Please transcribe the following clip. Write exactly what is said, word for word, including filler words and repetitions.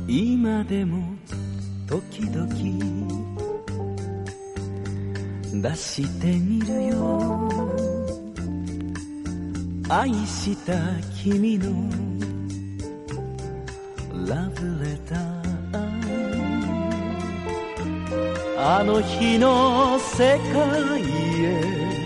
今でも時々出してみるよ。愛した君のラブレター、あの日の世界へ